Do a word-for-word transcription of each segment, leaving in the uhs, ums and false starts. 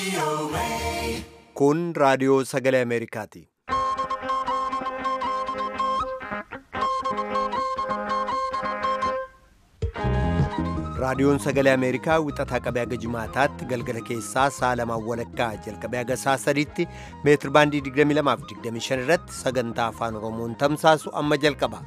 Kun raadiyoo sagalee Ameerikaati. Raadiyoon sagalee Ameerikaa wixataa qabee haga jimaataatti galgala keessaa sa'a lamaan walakkaa jalqabee haga sa'a sadiitti meetir baandii digdamii lamaa fi digdamii shan irratti sagantaa afaan Oromoon tamsaasu amma jalqaba.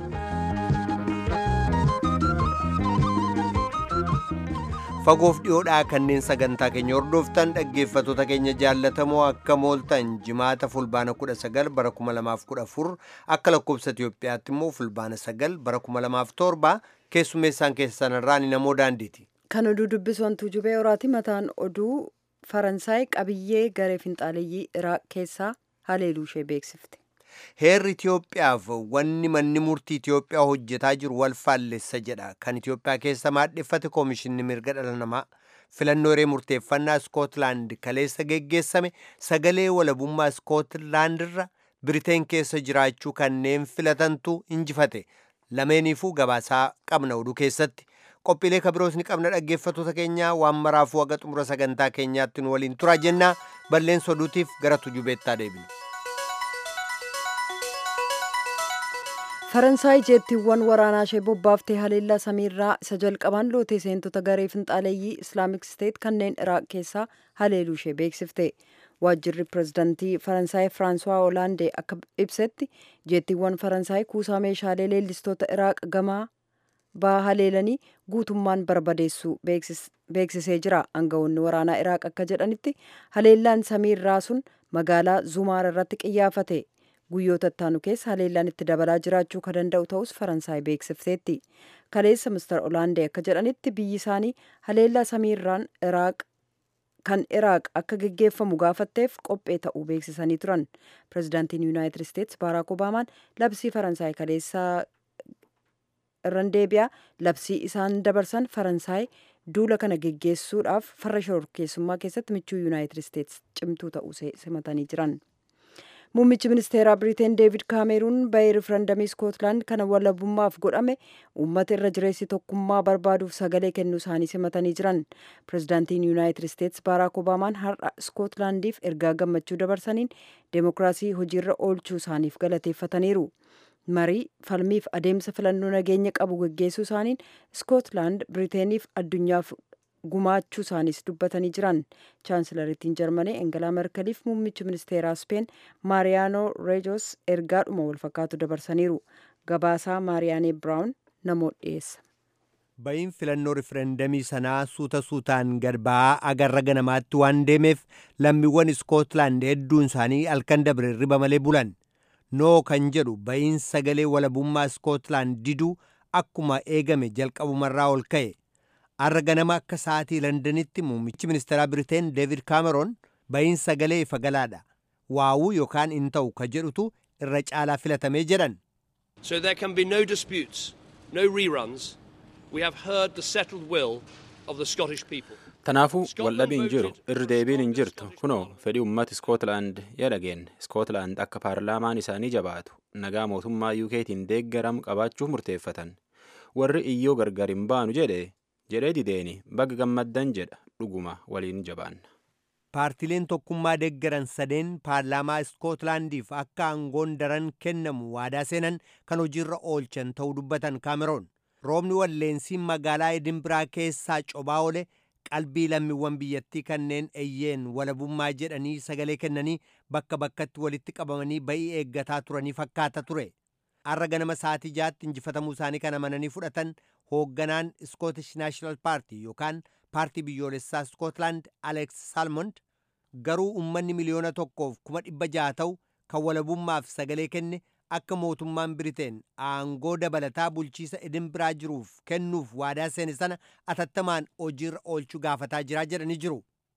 Fagoof dhiyoodhaa kanneen sagantaa keenya hordoftan dhaggeeffattoota keenya jaallatamoo akka mooltan jimaata fulbaana kudha sagal bara kuma lamaaf kudha afur akka lakkoobsa Itiyoophiyaatti immoo fulbaana sagal bara kuma lamaaf torba keessummeessaan keessan irraan namoo daandiiti. Kan oduu dubbisoontuu jubee horaati. Mataan oduu Faransaay qabiyyee garee finxaaleeyyii Iraaq keessaa haleeluu ishee beeksifte. Heerri Itiyoophiyaaf wanni manni murtii Itiyoophiyaa hojjetaa jiru wal faallessa jedha. Kan Itiyoophiyaa keessa maadheffate Koomishinni Mirga Dhala Namaa filannoo hiree murteeffannaa Iskootlaand kaleessa geggeessame sagalee walabummaa Iskootlaandirra Biriteen keessa jiraachuu kanneen filatantu injifate. Lameeniifuu gabaasaa qabna oduu keessatti. Qophiilee kabiroos ni qabna dhaggeeffattoota keenyaa waan maraafuu haga xumura sagantaa keenyaatti nu waliin turaa jenna. Balleessa oduutiif gara tujubeettaa deebinu. Faransaay jeettiiwwan waraanaa ishee bobbaaftee haleellaa samiirraa isa jalqabaan lootee seentota garee finxaaleeyyii Islaamik Steet kanneen Iraaq keessaa haleeluu ishee beeksifte. Waajjirri pirezidantii Faransaay Firaansuwaa Hoolaandee akka ibsetti jeettiiwwan Faransaay kuusaa meeshaalee leellistoota Iraaq gamaa baha haleelanii guutummaan barbadeessuu beeksisee jira. Aangawoonni waraanaa Iraaq akka jedhanitti haleellaan samiirraa sun magaalaa Zumaar irratti qiyyaafate. Guyyoota ittaanu keessa haleellaan itti dabalaa jiraachuu kan danda'u ta'us Faransaay beeksifteetti. Kaleessa Mister Hoolaandee akka jedhanitti biyyi isaanii haleellaa samiirraan Iraaq kan Iraaq akka geggeeffamu gaafatteef qophee ta'uu beeksisanii turan. Pireezidaantiin Yuunaayitid Isteetsi Baaraak Obaamaan labsii Faransaay kaleessaa irraan deebi'aa labsii isaan dabarsan Faransaay duula kana geggeessuudhaaf farra shororkeessummaa keessatti michuu Yuunaayitid Isteetsi cimtuu ta'uu simatanii jiran. Muummichi ministeeraa Biriteen Deevid Kaameruun bahee rifarandamii Iskootlaand kana walabummaaf godhame uummata irra jireessi tokkummaa barbaaduuf sagalee kennuu isaanii simatanii jiran. Pireezidaantiin Yuunaayitid Isteetsi Baaraak Obaamaan har'a Iskootlaandiif ergaa gammachuu dabarsaniin deemokiraasii hojiirra oolchuu isaaniif galateeffataniiru. Marii falmiif adeemsa filannoo nageenya qabu geggeessuu isaaniin Iskootlaand Biriteeniif addunyaaf gumaachuu isaaniis dubbatanii jiran. Chaansilariittiin Jarmanii Engelaa Merkeliif muummichi ministeeraa Speen Maariyaanoo Reejoos ergaadhuma walfakkaatu dabarsaniiru. Gabaasaa Maariyaanee Biraawun namoota dhiyeessa. Ba'iin filannoo rifarandamii sanaa suuta suutaan gad ba'aa agarra ganamaatti waan deemeef lammiiwwan Iskootlaand hedduun isaanii halkan dabre riba malee bulan. Noo kan jedhu ba'iin sagalee walabummaa Iskootlaand diduu akkuma eegame jalqabumarraa ol ka'e. Har'a ganama akka sa'aatii Londanitti muummichi ministeeraa Biriteen Deevid Kaameroon ba'iin sagalee ifa galaadha. Waawuu yookaan hin ta'u ka jedhutu irra caalaa filatamee jedhan. So there can be no disputes, no reruns. We have heard the settled will of the Scottish people. Tanaafuu waldhabiin jiru irri deebiin hin jirtu kunoo fedhii uummata Iskootlaand yadhageen Iskootlaand akka paarlaamaan isaanii jabaatu nagaa mootummaa U K'tiin deeggaramu qabaachuuf murteeffatan. Warri iyyoo gargar hin baanu jedhe jedhee dideeni baga gammaddan jedha dhuguma waliin jabaanna. Paartileen tokkummaa deeggaran sadeen paarlaamaa Iskootlaandiif akka aangoon daran kennamu waadaa seenan kan hojiirra oolchan ta'uu dubbatan Kaameroon. Roobni walleensiin magaalaa Edinbiraa keessaa cobaa oole qalbii lammiiwwan biyyattii kanneen eeyyeen walabummaa jedhanii sagalee kennanii bakka bakkatti walitti qabamanii ba'ii eeggataa turanii fakkaata ture. Har'a ganama sa'aatii jaatti injifatamuu isaanii kan amananii fudhatan hoogganaan Scottish National Party yookaan paartii biyyoolessaa Iskootlaand Alex Salmond garuu uummanni miliyoona tokkoof kuma dhibba ja'a ta'u kan walabummaaf sagalee kenne akka mootummaan Biriteen aangoo dabalataa bulchiisa Edinbiraa jiruuf kennuuf waadaa seene sana atattamaan hojiirra oolchuu gaafataa jiraa jedhanii jiru.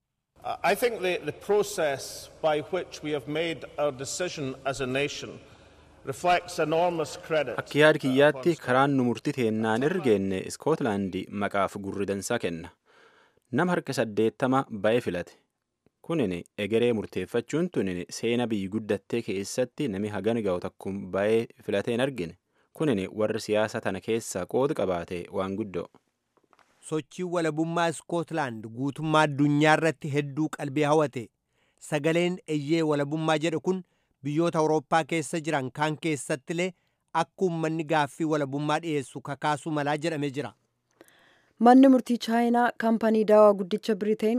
I think the, the process by which we have made our decision as a nation reflects enormous credit. Akka yaada kiyyaatti karaan nu murtii teennaan ergeenne Iskootlaandi maqaaf gurri dansaa kenna. Nama harka saddeettama ba'ee filate. Kunin egeree murteeffachuun tunin seena biyyi guddattee keessatti nami hagan ga'u takkum ba'ee filateen argine. Kunin warri siyaasa tana keessaa qooda qabaate waan guddoo. sochii walabummaa Iskootlaand guutummaa addunyaa irratti hedduu qalbii hawate. Sagaleen eeyyee walabummaa jedhu kun biyyoota Awurooppaa keessa jiran kaan keessattilee akka uummanni gaaffii walabummaa dhiyeessu kakaasuu malaa jedhamee jira. Manni murtii chaayinaa kaampanii daawaa guddicha Biriteen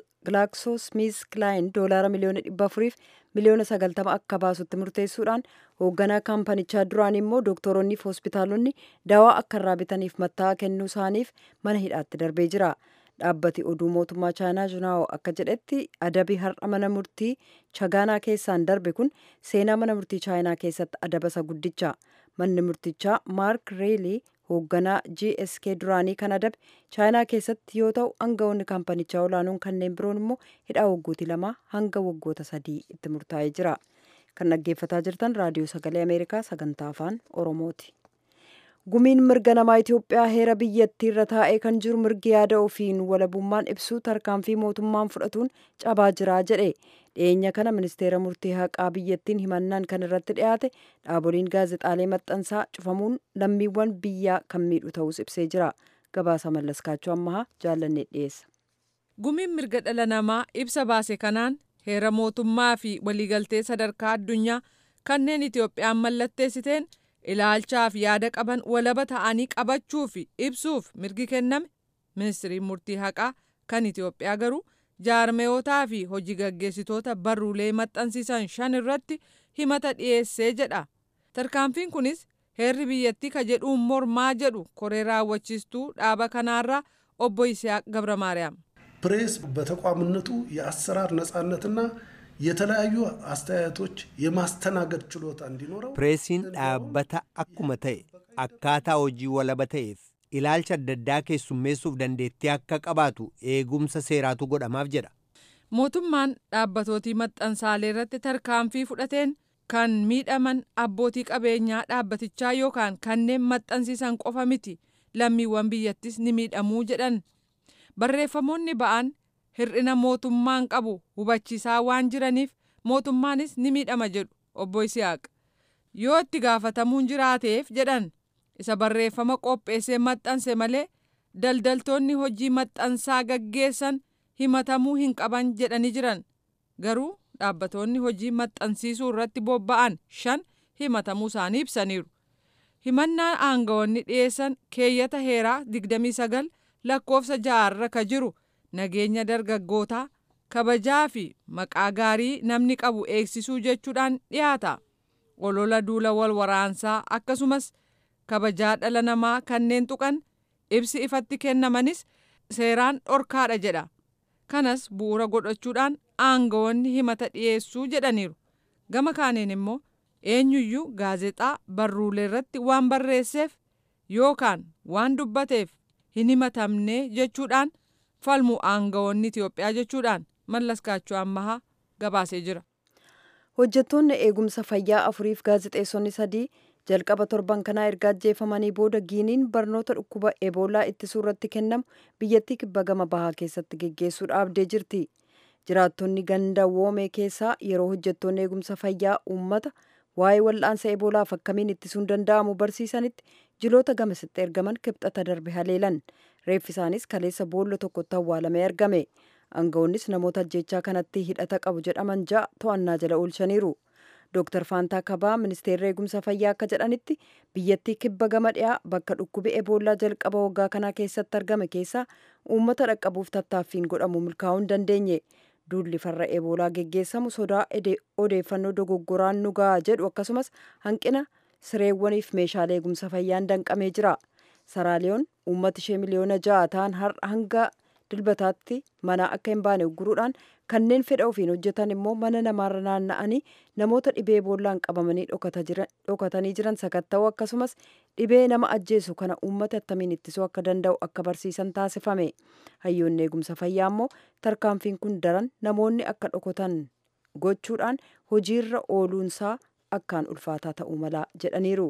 Glaxo Smith Kline doolaara miliyoona dhibba afuriif miliyoona sagaltama akka baasutti murteessuudhaan hoogganaa kaampanichaa duraan immoo dooktoronni fi hospitaalonni daawaa akka irraa bitaniif matta'aa kennuu isaaniif mana hidhaatti darbee jira. Dhaabbati oduu mootummaa chaayinaa Junaawo akka jedhetti adabi har'a mana murtii chagaanaa keessaan darbe kun seenaa mana murtii chaayinaa keessatti adaba isa guddicha. Manni murtichaa Maark Reelii hoogganaa G S K duraanii kan adabe chaayinaa keessatti yoo ta'u aangawoonni kaampanichaa olaanuun kanneen biroon immoo hidhaa waggootii lama hanga waggoota sadii itti murtaa'ee jira. Kan dhaggeeffataa jirtan raadiyoo sagalee Ameerikaa sagantaa afaan Oromooti. Gumiin mirga namaa Itoophiyaa heera biyyattii irra taa'ee kan jiru mirgi yaada ofiin walabummaan ibsuu tarkaanfii mootummaan fudhatuun cabaa jira jedhe. Dhiyeenya kana ministeera murtii haqaa biyyattiin himannaan kan irratti dhiyaate dhaaboliin gaazexaalee maxxansaa cufamuun lammiiwwan biyyaa kan miidhu ta'us ibsee jira. Gabaasa Mallaskaachoo Ammahaa jaallannee dhiyeessa. Gumiin mirga dhala namaa ibsa baase kanaan heera mootummaa fi waliigaltee sadarkaa addunyaa kanneen Itoophiyaan mallatteessiteen ilaalchaaf yaada qaban walaba ta'anii qabachuu fi ibsuuf mirgi kenname. Ministeerri murtii haqaa kan Itoophiyaa garuu jaarmeeyotaa fi hojii gaggeessitoota barruulee maxxansiisan shan irratti himata dhiyeessee jedha. Tarkaanfiin kunis heerri biyyattii ka jedhuun mormaa jedhu koree raawwachiistuu dhaaba kanaarraa obbo Yisihaaq ገብረማርያም ፕሬስ በተቋምነቱ የአሰራር ነጻነትና የተለያዩ አስተያየቶች የማስተናገድ ችሎታ እንዲኖረው ፕሬሲን dhaabbata akkuma ta'e akkaataa hojii walaba ta'eef ilaalcha adda addaa keessummeessuuf dandeettii akka qabaatu eegumsa seeraatu godhamaaf jedha. Mootummaan dhaabbatooti maxxansaalee irratti tarkaanfii fudhateen kan miidhaman abbootii qabeenyaa dhaabbatichaa yookaan kanneen maxxansiisan qofa miti lammiiwwan biyyattis ni miidhamuu jedhan. Barreeffamoonni ba'an hir'ina mootummaan qabu hubachiisaa waan jiraniif mootummaanis ni miidhama jedhu obbo Yisihaaq. Yoo itti gaafatamuun jiraateef jedhan isa barreeffama qopheessee maxxanse malee daldaltoonni hojii maxxansaa gaggeessan himatamuu hin qaban jedhanii jiran. Garuu dhaabbatoonni hojii maxxansiisuu irratti bobba'an shan himatamuu isaanii ibsaniiru. Himannaan aangawoonni dhiyeessan keeyyata heeraa digdamii sagal lakkoofsa ja'a ka jiru nageenya dargaggootaa kabajaa fi maqaa gaarii namni qabu eegsisuu jechuudhaan dhiyaata. Olola duula wal waraansaa akkasumas kabajaa dhala namaa kanneen tuqan ibsi ifatti kennamanis seeraan dhorkaadha jedha. Kanas bu'uura godhachuudhaan aangawoonni himata dhiyeessuu jedhaniiru. Gama kaaniin immoo eenyuyyuu gaazexaa barruulee irratti waan barreesseef yookaan waan dubbateef hin himatamne jechuudhaan falmu aangawoonni Itoophiyaa jechuudhaan Mallaskaachoo Ammahaa gabaasee jira. Hojjettoonni eegumsa fayyaa afuriif gaazexeessonni sadii jalqaba torban kanaa erga ajjeefamanii booda Giiniin barnoota dhukkuba Eboolaa ittisuu irratti kennamu biyyattii kibba gama bahaa keessatti geggeessuu dhaabdee jirti. Jiraattonni ganda Woomee keessaa yeroo hojjettoonni eegumsa fayyaa uummata waa'ee wal'aansa Eboolaaf akkamiin ittisuun danda'amu barsiisanitti jiloota gamasitti ergaman kibxata darbe haleelan. Reeffi isaanis kaleessa boolla tokkotti awwaalamee argame. Aangawoonnis namoota ajjechaa kanatti hidhata qabu jedhaman ja'a to'annaa jala oolchaniiru. Dooktar Faantaa Kabaa ministeerri eegumsa fayyaa akka jedhanitti biyyattii kibba gama dhiyaa bakka dhukkubi Eboolaa jalqaba waggaa kanaa keessatti argame keessaa uummata dhaqqabuuf tattaaffiin godhamu milkaa'uu hin dandeenye. Duulli farra Eboolaa geggeessamu sodaa odeeffannoo dogoggoraan nu ga'a jedhu akkasumas hanqina sireewwaniif meeshaalee eegumsa fayyaan danqamee jira. Saraaliyoon uummata ishee miliyoona ja'a ta'an har'a hanga dilbataatti mana akka hin baane ugguruudhaan kanneen fedha ofiin hojjetan immoo mana namaarra naanna'anii namoota dhibee Eboolaan qabamanii dhokatanii jiran sakatta'uu akkasumas dhibee nama ajjeesu kana uummata attamiin ittisuu akka danda'u akka barsiisan taasifame. Hayyoonni eegumsa fayyaa immoo tarkaanfiin kun daran namoonni akka dhokatan gochuudhaan hojiirra ooluunsaa akkaan ulfaataa ta'uu mala jedhaniiru.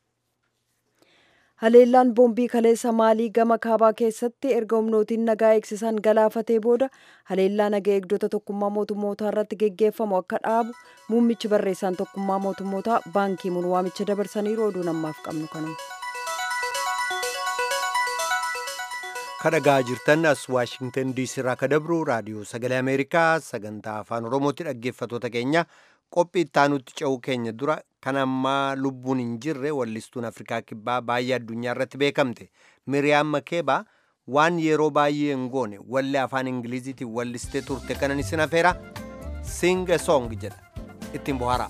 Haleellaan boombii kaleessa Maalii gama kaabaa keessatti erga humnootiin nagaa eegsisan galaafatee booda haleellaa nagaa eegdota tokkummaa mootummootaa irratti geggeeffamu akka dhaabu muummichi barreessaan tokkummaa mootummootaa Baan Kii Muun waamicha dabarsaniiru. Oduun ammaaf qabnu kanuma. kadhagaa jirtan as waashingtan diisii irraa ka dabru raadiyoo sagalee ameerikaa sagantaa afaan oromootti dhaggeeffatoota keenya qophii ittaanutti ce'uu keenya dura kan ammaa lubbuun hin jirre wallistuun afrikaa kibbaa baay'ee addunyaa irratti beekamte miriyaam makeebaa waan yeroo baay'ee hin goone wallee afaan ingiliziitiin wallistee turte kanan isin afeera sing a song jedha ittiin bohaaraa.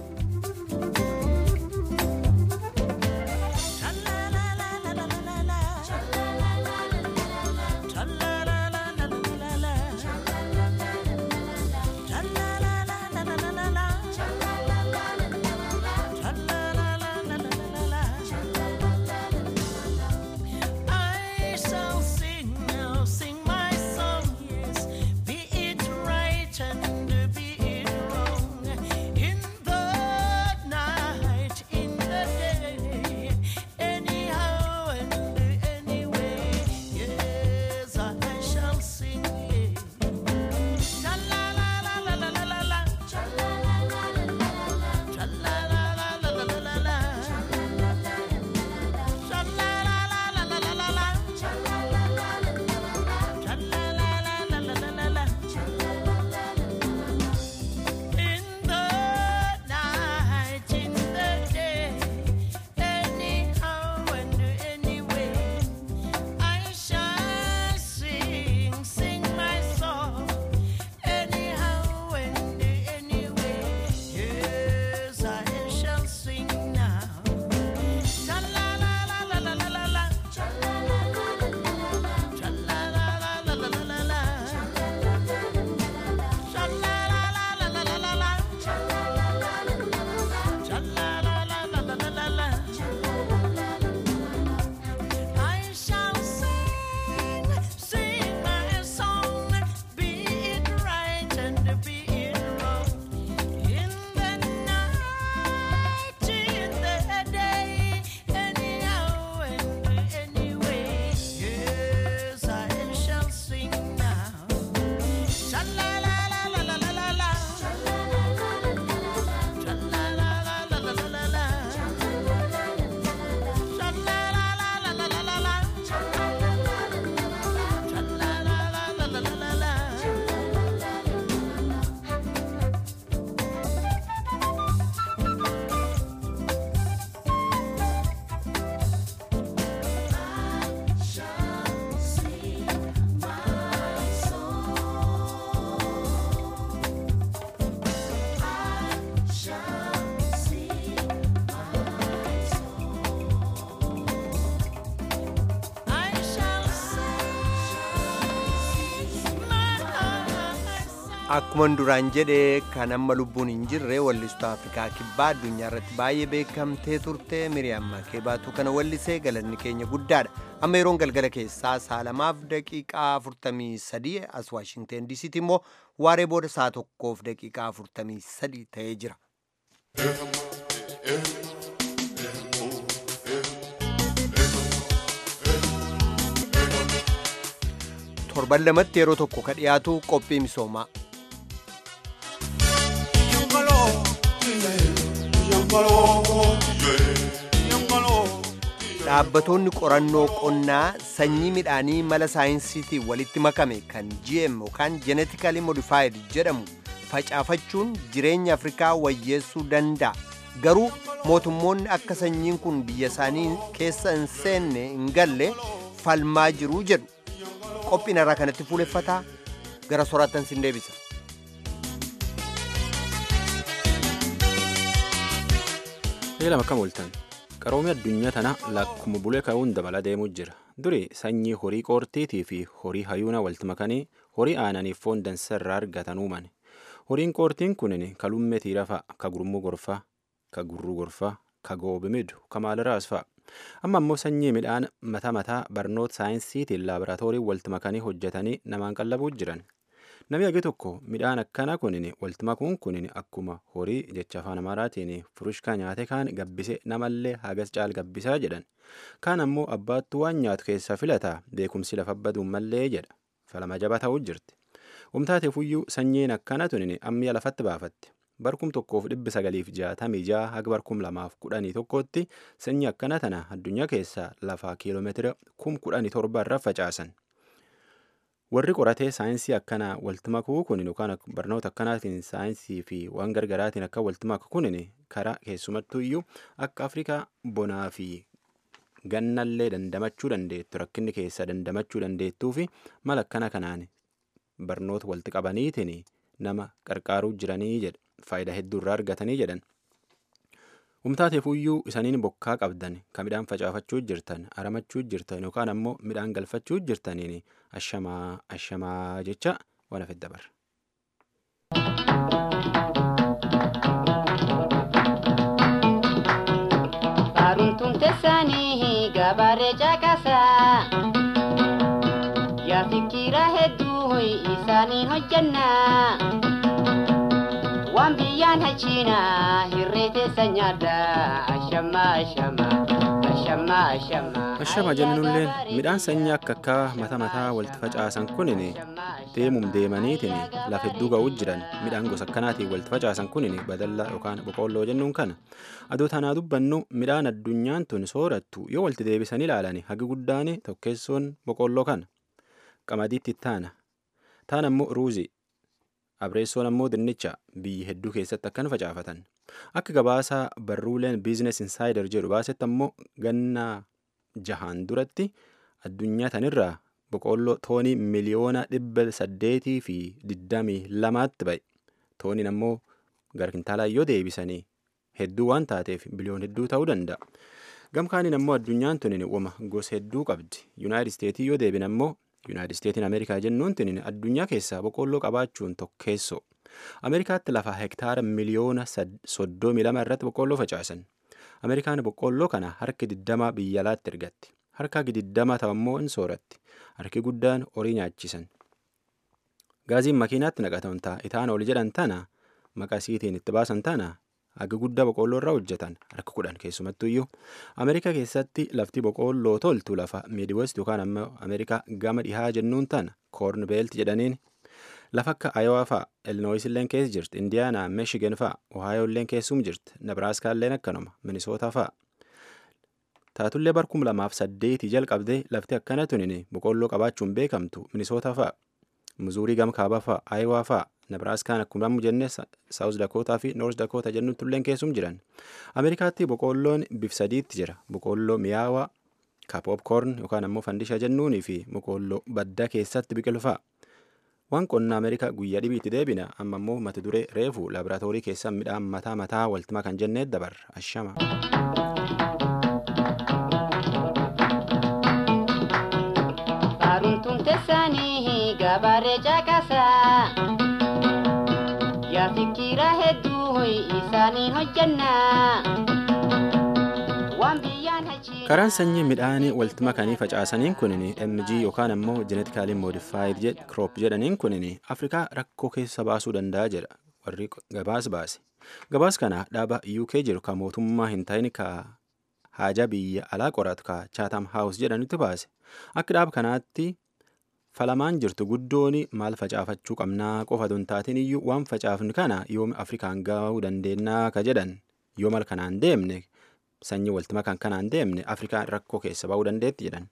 Akkuma duraan jedhe kan amma lubbuun hin jirre wallistuu Afrikaa kibbaa addunyaa irratti baay'ee beekamtee turte Miriyaam Makeebaatu kana wallisee galanni keenya guddaadha. Amma yeroon galgala keessaa sa'a lamaaf daqiiqaa afurtamii sadii as Waashingten diisiitti immoo waaree booda sa'a tokkoof daqiiqaa afurtamii sadii ta'ee jira. Torban lamatti yeroo tokko ka dhiyaatu qophii misoomaa. Dhaabbattoonni qorannoo qonnaa sanyii midhaanii mala saayinsiitiin walitti makame kan G M yookaan Genetically Modified jedhamu facaafachuun jireenya Afrikaa wayyeessuu danda'a. Garuu mootummoonni akka sanyiin kun biyya isaanii keessa hin seenne hin galle falmaa jiru jedhu. Qophiin irraa kanatti fuuleffataa gara soraattan sin deebisa. Lama kam ooltan qaroomii addunyaa tana lakkuma bulee ka'uun dabala deemuu jira. Duri sanyii horii qoortiitii fi horii hayuuna walitti makanii horii aananiif foon dansa irraa argatan uuman. Horiin qoortiin kunin kalummee tiira fa'a, ka gurmuu gorfaa, ka gurruu gorfaa, ka goobimidu, ka maaliraas fa'a. Amma ammoo sanyii midhaan mataa mataa barnoota saayinsiitiin laaboraatoorii walitti makanii hojjetanii namaan qallabuu jiran. Namni hagi tokko midhaan akkana kunin walitti makuun kunin akkuma horii jecha afaan Amaaraatiin furushkaa nyaate kaan gabbise namallee hagas caal gabbisaa jedhan. Kaan ammoo abbaattu waan nyaatu keessaa filataa beekumsi lafa baduun mallee jedha. Falama jaba ta'uu jirti. Umtaateef iyyuu sanyiin akkana tunin ammiya lafatti baafatti. Barkum tokkoof dhibbi sagaliif jaatamii jaha haga barkum lamaaf kudhanii tokkotti sanyii akkana tana addunyaa keessaa lafaa kiiloomeetira kum kudhanii torba irra facaasan. warri qoratee saayinsii akkanaa walitti makuu kunin yookaan barnoota akkanaatiin saayinsii fi waan gargaraatiin akka walitti maku kunin karaa keessumattuu iyyuu akka Afrikaa bonaa fi gannallee dandamachuu dandeettu rakkinni keessa dandamachuu dandeettuu fi mala akkana kanaan barnoota walitti qabaniitiin nama qarqaaruu jiranii jedha faayidaa hedduu irraa argatanii jedhan. Humtaateefuyyuu isaniin bokkaa qabdan kan midhaan facaafachuu jirtan aramachuu jirtan yookaan ammoo midhaan galfachuu jirtaniin ashamaa ashamaa jecha waan hafe dabarra. Barumtuun teessanii gabaaree caqasaa yaa fikira hedduu isaanii hojjannaa. Waan biyyaan hachiinaa hirree teessa nyaadhaa ashama ashama ashama ashama. Ashama jennulleen midhaan sanyii akka akka mata mataa walitti facaasan kunin deemum deemaniitiin lafa hedduu ga'uu jiran midhaan gosa akkanaatiin walitti facaasan kunin badalla yookaan boqqolloo jennuun kana adoo tanaa dubbannu midhaan addunyaan tun soorattu yoo walitti deebisanii ilaalan hagi guddaan tokkeessoon boqqolloo kana qamadiitti taana taana ammoo ruuzii. Abreessoon ammoo dinnicha biyyi hedduu keessatti akkan facaafatan akka gabaasaa barruuleen biizines insaayider jedhu baasetti ammoo ganna jahaan duratti addunyaa tanirraa boqqolloo toonii miliyoona dhibba saddeetii fi digdamii lamaatti ba'e tooniin ammoo gara kintaalaa yoo deebisanii hedduu waan taateef biliyoon hedduu ta'uu danda'a. Gamkaaniin ammoo addunyaan tunin uuma gosa hedduu qabdi yuunaayitid isteetii yoo deebin ammoo. Yuunaayitid Isteetiin Ameerikaa jennuun tinin addunyaa keessaa boqqolloo qabaachuun tokkeessoo. Ameerikaatti lafa hektaara miliyoona soddomii lama irratti boqqolloo facaasan. Ameerikaan boqqolloo kana harki digdama biyya alaatti ergatti. Harka digdama ta'ammoo hin sooratti. Harki guddaan horii nyaachisan. Gaaziin makiinaatti naqatan ta'a itaan ol jedhan tana maqasiitiin itti baasan tana haga guddaa boqqolloo irraa hojjetan harka kudhan keessumattuu iyyuu Ameerikaa keessatti lafti boqqolloo toltu lafa miidwest yookaan ammoo Ameerikaa gama dhihaa jennuun tana koorn beelt jedhaniin lafa akka Ayowaa fa'a Illinois illeen keessa jirti Indiyaanaa Michigan fa'a Ohio illeen keessum jirti Nebraaskaa illeen akkanuma Minisootaa fa'a. Taatullee bara kuma lamaaf saddeetii jalqabdee lafti akkana tunin boqqolloo qabaachuun beekamtu Minisootaa fa'a Muzuurii gama kaabaa fa'a Ayowaa fa'a. Nebraaskaan akkuma amma jenne Saawus Dakootaa fi Noors Dakoota jennuutti illee keessum jiran. Ameerikaatti boqqolloon bif sadiitti jira. Boqqolloo miyaawaa ka popcorn yookaan ammoo fandisha jennuunii fi boqqolloo badda keessatti biqilu fa'a. Waan qonna Ameerikaa guyyaa dhibiitti deebina amma ammoo mata duree reefu laaboraatoorii keessaa midhaan mataa mataa walitti makan jennee dabarra. Ashama. Barumtuun teessanii gabaaree caqasaa. Yaa fikira hedduu isaanii hojjannaa. Karaan sanyii midhaanii walitti makanii facaasaniin kunin M G yookaan ammoo genetically modified crop jedhaniin kunin Afrikaa rakkoo keessa baasuu danda'a jedha warri gabaas baase. Gabaas kana dhaaba U K jiru ka mootummaa hin ta'in ka haajaa biyya alaa qoratu ka Chatham House jedhanitti baase. Akka dhaaba kanaatti falamaan jirtu guddoon maal facaafachuu qabnaa qofa don taatiin iyyuu waan facaafnu kana yoom Afrikaan gahuu dandeennaa ka jedhan yoo mal kanaan deemne sanyii walitti makan kanaan deemne Afrikaan rakkoo keessa ba'uu dandeetti jedhan.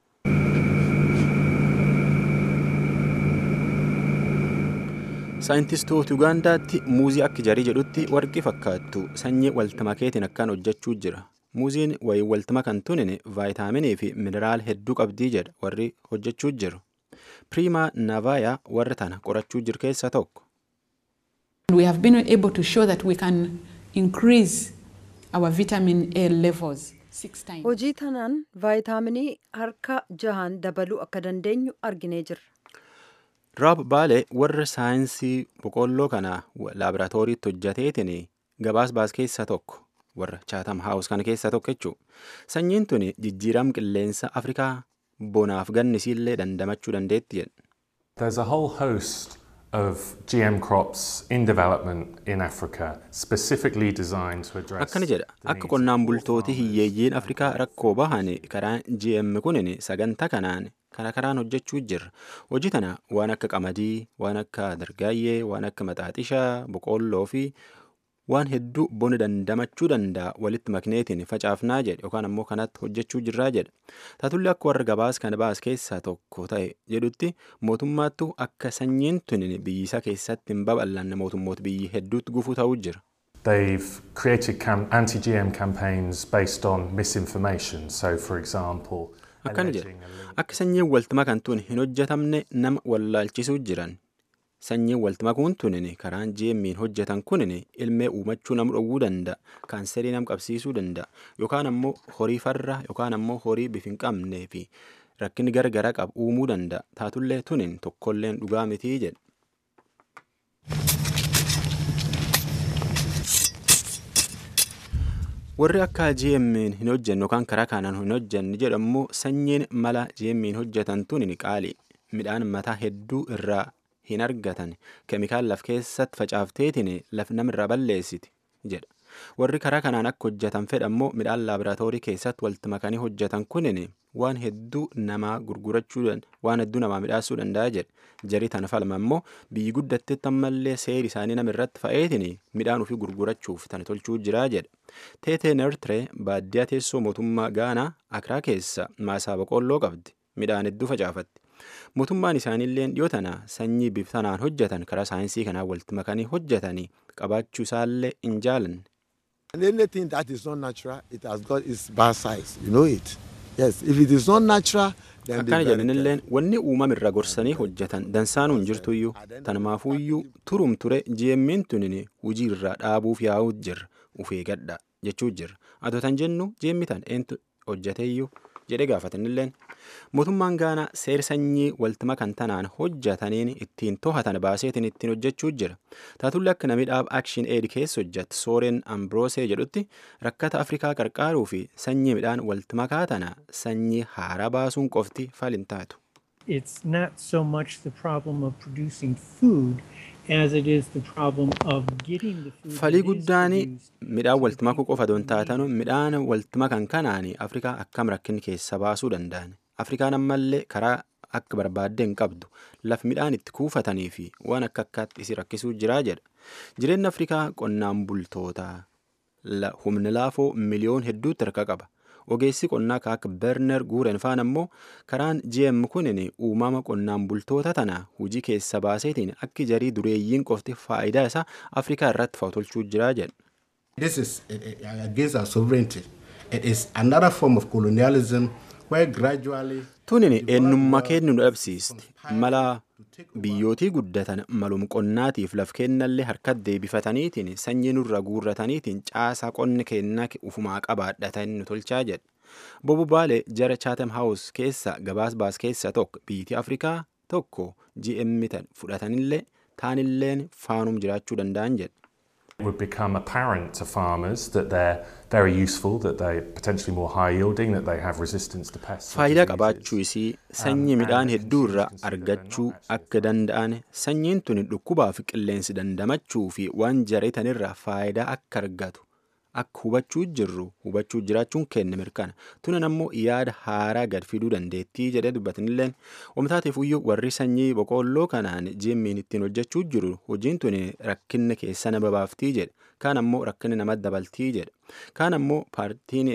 Saayintistoota Ugaandaatti muuzii akka jarii jedhutti warqii fakkaattu sanyii walitti makeetiin akkaan hojjechuu jira. Muuziin wayii walitti makan tunin vaayitaaminii fi mineraal hedduu qabdii jedha warri hojjechuu jiru. Prima Navaya warra tana qorachuu jiru keessaa tokko. We have been able to show that we can increase our vitamin A levels six times. Hojii tanaan vaayitaaminii harka jahaan dabaluu akka dandeenyu arginee jirra. Rob Baale warra saayinsii boqqolloo kana laaboraatooriitti hojjateetiin gabaas baas keessaa tokko warra Chatham House kana keessaa tokko jechuudha. Sanyiin tuni jijjiirama qilleensa Afrikaa bonaaf gannisiillee dandamachuu dandeetti jedha. There's a whole host of G M crops in development in Africa specifically designed to address. Akkana jedha akka qonnaan bultooti hiyyeeyyiin Afrikaa rakkoo bahan karaan G M kunin sagantaa kanaan kana karaan hojjechuu jirra. Hojii tana waan akka qamadii, waan akka dargaayyee, waan akka maxaaxishaa, boqqolloo fi waan hedduu bona dandamachuu danda'a walitti makneetiin facaafnaa jedhe yookaan ammoo kanatti hojjechuu jirraa jedhe. Taatullee akka warra gabaas kana baas keessaa tokko ta'e jedhutti mootummaattu akka sanyiin tunin biyyisaa keessatti hin babal'anne mootummoota biyyi hedduutti gufuu ta'uu jira. They've created cam- anti-G M campaigns based on misinformation. So, for example, akkana jedha akka sanyiin walitti makantuun hin hojjetamne nama wallaalchisuu jiran. Sanyiin walitti makuun tunin karaan G M'in hojjetan kunin ilmee uumachuu nama dhowwuu danda'a, kaanserii nama qabsiisuu danda'a, yookaan ammoo horii farra yookaan ammoo horii bifa hin qabnee fi rakkinni gargara qabu uumuu danda'a. Taatullee tunin tokkolleen dhugaa mitii jedha. Warri akka G M'in hin hojjenne yookaan karaa kanaan hin hojjenne jedhamu sanyiin mala G M'in hojjetan tunin qaali midhaan mataa hedduu irraa hin argatan keemikaal laf keessatti facaafteetiin laf namirraa balleessiti jedha. Warri karaa kanaan akka hojjetan fedhammoo midhaan laaboraatoorii keessatti walitti makanii hojjetan kunin waan hedduu namaa gurgurachuu waan hedduu namaa midhaasuu danda'a jedha. Jarii tana falma ammoo biyyi guddatteetti ammallee seeri isaanii namirratti fa'eetiin midhaan ofii gurgurachuuf tana tolchuu jiraa jedha. Teetee Nertree baadiyyaa teessoo mootummaa Gaanaa Akraa keessa maasaa boqqolloo qabdi. Midhaan hedduu facaafatti. Mootummaan isaaniillee dhiyoo tana sanyii biftanaan hojjetan karaa saayinsii kanaan walitti makanii hojjetanii qabaachuu isaallee hin jaalanne. And anything that is not natural, it has got its bad sides. You know it. Yes, if it is not natural, then akkana jedhanilleen wanni uumamirra gorsanii hojjetan dansaanuu hin jirtuyyuu tanumaafuyyuu turum ture G M'in tunin hujii irraa dhaabuuf yaa'uu jirra uf eegadha jechuu jirra. Adoo tan jennu G M tan eentu hojjeteeyyuu jedhe gaafatanilleen mootummaan Gaanaa seera sanyii walitti makan tanaan hojjetaniin ittiin to'atan baaseetiin ittiin hojjechuu jira. Taatullee akka namni dhaab Action Aid keessa hojjetu Sooreen Ambrosee jedhutti rakkata Afrikaa qarqaaruu fi sanyii midhaan walitti makaa tana sanyii haaraa baasuun qofti falin taatu. It's not so much the problem of producing food as it is the problem of getting the food. Falii guddaani midhaan walitti makuu qofa doon taatanu midhaan walitti makan kanaani Afrikaa akkam rakkin keessa baasuu danda'an. Afrikaan ammallee karaa akka barbaadde hin qabdu laf midhaan itti kuufatanii fi waan akka akkaatti isi rakkisuu jiraa jedha. Jireenyi Afrikaa qonnaan bultootaa humna laafoo miliyoon hedduutti harka qaba. Ogeessi qonnaa akka Berner Guuren faan ammoo karaan G M kunin uumama qonnaan bultoota tana hujii keessa baaseetiin akki jarii dureeyyiin qofti faayidaa isaa Afrikaa irratti fa'aa tolchuu jiraa jedha. This is against our sovereignty. It is another form of colonialism where gradually tunin eenyummaa kennu nu dhabsiisti. Mala biyyootii guddatan malum qonnaatiif laf kennallee harkat deebifataniitiin sanyii nurra guurrataniitiin caasaa qonni kennaa ufumaa qabaadhatan nu tolchaa jedha. Bobu Baale jara Chatham House keessa gabaas baas keessa tokko biyyi Afrikaa tokko G M tan fudhatanillee taanilleen faanum jiraachuu danda'an jedha. It would become apparent to farmers that they're very useful, that they're potentially more high yielding, that they have resistance to pests. Faayidaa qabaachuu isii sanyii midhaan hedduu irraa argachuu akka danda'an sanyiin tuni dhukkubaa fi qilleensi dandamachuu fi waan jareetanirraa faayidaa akka argatu akka hubachuu jirru hubachuu jiraachuun kenne mirkana tunan ammoo yaada haaraa gad fiduu dandeettii jedhee dubbatanilleen omtaateef iyyuu warri sanyii boqqolloo kanaan G M'in ittiin hojjechuu jiru hojiin tuni rakkinna keessa nama baaftii jedhe kaan ammoo rakkinni nama dabaltii jedhe kaan ammoo paartiin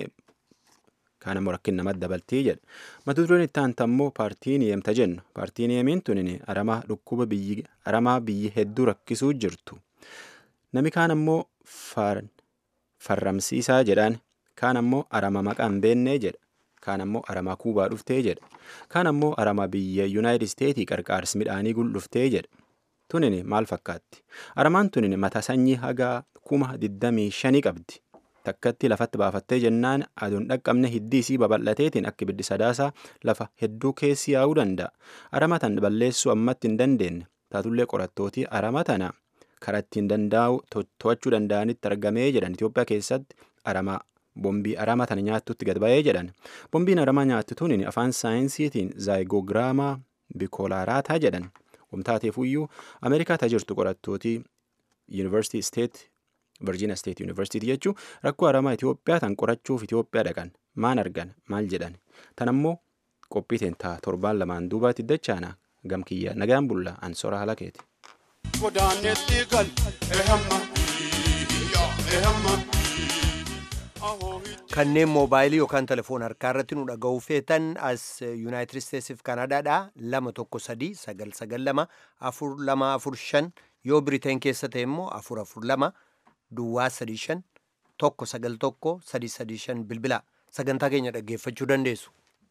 kaan ammoo rakkinni nama dabaltii jedhe mata dureen itti aanta ammoo paartiin yemta jennu paartiin yemiin tunin aramaa dhukkuba biyyi aramaa biyyi hedduu rakkisuu jirtu nami kaan ammoo faaran farramsiisaa jedhaan kaan ammoo arama maqaan beennee jedha kaan ammoo arama kuubaa dhuftee jedha kaan ammoo arama biyya Yuunaayitid Isteetii qarqaarsi midhaanii gul dhuftee jedha tunin maal fakkaatti aramaan tunin mata sanyii hagaa kuma digdamii shanii qabdi takkatti lafatti baafattee jennaan aduun dhaqqabne hiddii isii babal'ateetiin akka ibiddi sadaasaa lafa hedduu keessi yaa'uu danda'a arama tan balleessuu ammatti hin dandeenye taatullee qorattootii arama tana karaa ittiin danda'u to'achuu danda'anitti argamee jedhan Itoophiyaa keessatti aramaa bombii arama tana nyaattutti gad ba'ee jedhan bombiin aramaa nyaattu tunin afaan saayinsiitiin zaayigogiraamaa bikoolaaraataa jedhan wamtaateef iyyuu Ameerikaa tajirtu qorattootii Yuunivarsiitii Steet Virginia State University jechuun rakkoo aramaa Itoophiyaa tan qorachuuf Itoophiyaa dhaqan maan argan maal jedhan tan ammoo qophii teentaa torbaan lamaan duubaatti dachaana gamkiyya nagaan bulla ansora halakeeti. Godaanneetti gal ehamma kanneen moobaayilii yookaan telefoon harkaa irratti nu dhaga'uu feetan as yuunaayitid isteetsiif kanaadaadhaa lama tokko sadii sagal sagal lama afur lama afur shan yoo biriteen keessa ta'e immoo afur afur lama duwwaa sadii shan tokko sagal tokko sadii sadii shan bilbila sagantaa keenya dhaggeeffachuu dandeessu.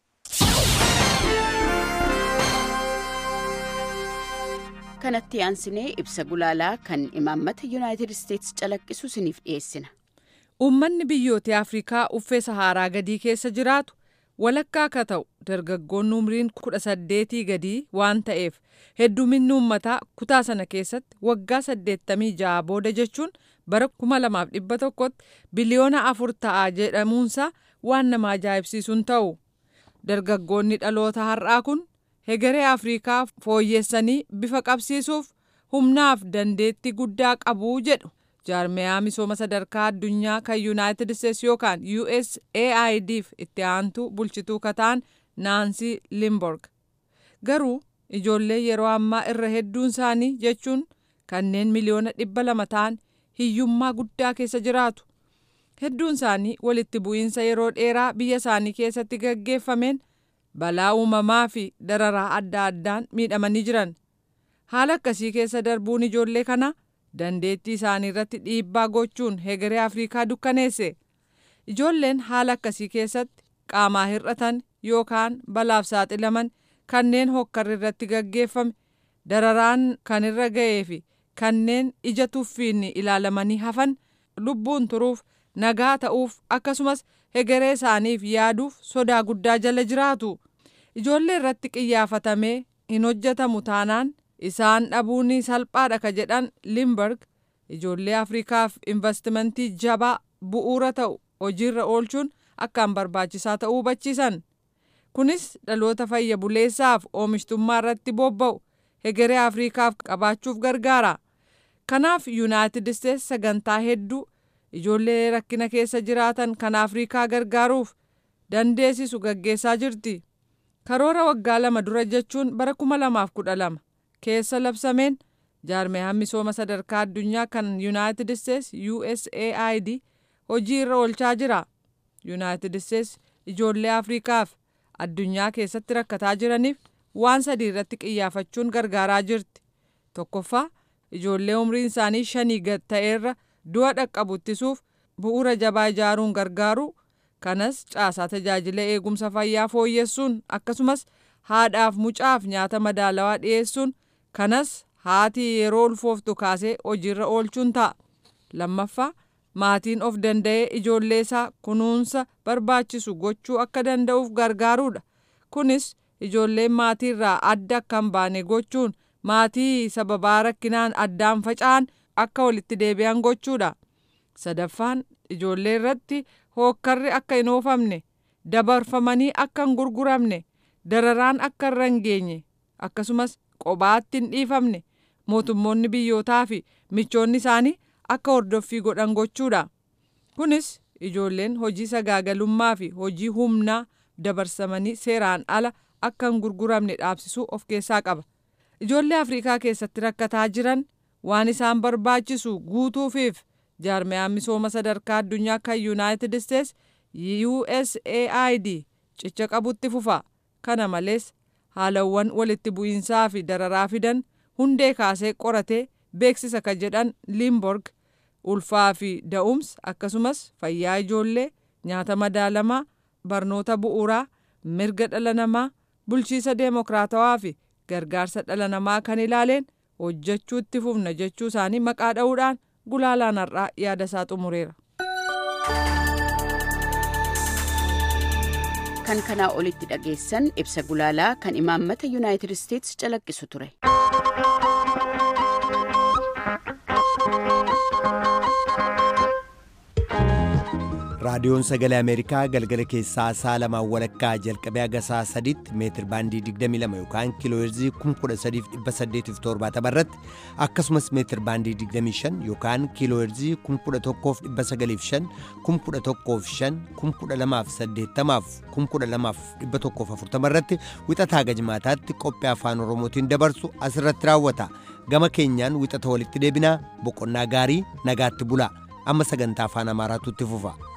kanatti aansinee ibsa gulaalaa kan imaammata yuunaayitid isteetsi calaqqisu isiniif dhiyeessina. Uummanni biyyoota Afrikaa uffee Saharaa gadii keessa jiraatu walakkaa akka ta'u dargaggoonni umriin kudha saddeetii gadii waan ta'eef hedduminni uummataa kutaa sana keessatti waggaa saddeettamii ja'a booda jechuun bara kuma lamaaf dhibba tokkotti biliyoona afur ta'aa jedhamuunsaa waan nama ajaa'ibsiisuun ta'u. Dargaggoonni dhaloota har'aa kun hegeree Afrikaa fooyyessanii bifa qabsiisuuf humnaaf dandeettii guddaa qabu jedhu. jaarmiyaa misooma sadarkaa addunyaa kan yuunaayitid isteetsi yookaan U S A I Df itti aantu bulchituu kataan Naansi Limborg garuu ijoollee yeroo ammaa irra hedduun isaanii jechuun kanneen miliyoona dhibba lama ta'an hiyyummaa guddaa keessa jiraatu. Hedduun isaanii walitti bu'iinsa yeroo dheeraa biyya isaanii keessatti gaggeeffameen balaa uumamaa fi dararaa adda addaan miidhamanii jiran. Haala akkasii keessa darbuun ijoollee kana dandeettii isaanii irratti dhiibbaa gochuun hegeree Afrikaa dukkaneesse. Ijoolleen haala akkasii keessatti qaamaa hir'atan yookaan balaaf saaxilaman kanneen hokkarri irratti gaggeeffame dararaan kan irra ga'ee fi kanneen ija tuffiin ilaalamanii hafan lubbuun turuuf nagaa ta'uuf akkasumas hegeree isaaniif yaaduuf sodaa guddaa jala jiraatu. Ijoollee irratti qiyyaafatamee hin hojjetamu taanaan isaan dhabuun salphaadha ka jedhan Limberg ijoollee Afrikaaf investimentii jabaa bu'uura ta'u hojiirra oolchuun akkaan barbaachisaa ta'uu hubachiisan. Kunis dhaloota fayya buleessaaf oomishtummaa irratti bobba'u hegeree Afrikaaf qabaachuuf gargaara. Kanaaf yuunaayitid isteetsi sagantaa hedduu ijoollee rakkina keessa jiraatan kan Afrikaa gargaaruuf dandeessisu gaggeessaa jirti. Karoora waggaa lama dura jechuun bara kuma lamaaf kudha lama keessa labsameen jaarmiyaan misooma sadarkaa addunyaa kan yuunaayitid isteetsi U S A I D hojii irra oolchaa jira. Yuunaayitid isteetsi ijoollee Afrikaaf addunyaa keessatti rakkataa jiraniif waan sadii irratti qiyyaafachuun gargaaraa jirti. Tokkoffaa ijoollee umriin isaanii shanii gad ta'eerra du'a dhaqqabu ittisuuf bu'uura jabaa ijaaruun gargaaru. Kanas caasaa tajaajila eegumsa fayyaa fooyyessuun akkasumas haadhaaf mucaaf nyaata madaalawaa dhiyeessuun kanas haati yeroo ulfooftu kaasee hojiirra oolchuun ta'a. Lammaffaa maatiin of danda'ee ijoollee isaa kunuunsa barbaachisu gochuu akka danda'uuf gargaaruudha. Kunis ijoolleen maatiirraa adda akka hin baane gochuun maatii sababaa rakkinaan addaan faca'an akka walitti deebi'an gochuudha. Sadaffaan ijoollee irratti hookkarri akka hin oofamne dabarfamanii akka hin gurguramne dararaan akka irra hin geenye akkasumas qobaatti hin dhiifamne mootummoonni biyyootaa fi michoonni isaanii akka hordoffii godhan gochuudha. Kunis ijoolleen hojii sagaagalummaa fi hojii humnaa dabarsamanii seeraan ala akka hin gurguramne dhaabsisuu of keessaa qaba. Ijoollee Afrikaa keessatti rakkataa jiran waan isaan barbaachisu guutuufiif jaarmiyaan misooma sadarkaa addunyaa kan yuunaayitid isteetsi U S A I D cicha qabutti fufa. Kana malees haalawwan walitti bu'iinsaa fi dararaa fidan hundee kaasee qoratee beeksisa kan jedhan Limborg ulfaa fi da'umsa akkasumas fayyaa ijoollee nyaata madaalamaa barnoota bu'uuraa mirga dhala namaa bulchiisa deemokiraatawaa fi gargaarsa dhala namaa kan ilaaleen hojjechuu itti fufna jechuu isaanii maqaa dha'uudhaan gulaalaan har'aa yaada isaa xumureera. Kan kanaa olitti dhageessan ibsa gulaalaa kan imaammata yuunaayitid isteetsi calaqqisu ture. raadiyoon sagalee ameerikaa galgala keessaa sa'a lamaan walakkaa jalqabee haga sa'a sadiitti meetir baandii digdamii lama yookaan kiilooheerzii kuma kudha sadiif dhibba saddeetiif torbaatama irratti akkasumas meetir baandii digdamii shan yookaan kiilooheerzii kuma kudha tokkoof dhibba sagaliif shan kuma kudha tokkoof shan kuma kudha lamaaf saddeettamaaf kuma kudha lamaaf dhibba tokkoof afurtama irratti wixataa haga jimaataatti qophii afaan oromootiin dabarsu asirratti raawwata. Gama keenyaan wixata walitti deebinaa boqonnaa gaarii nagaatti bulaa. amma sagantaa afaan amaaraatu itti fufa.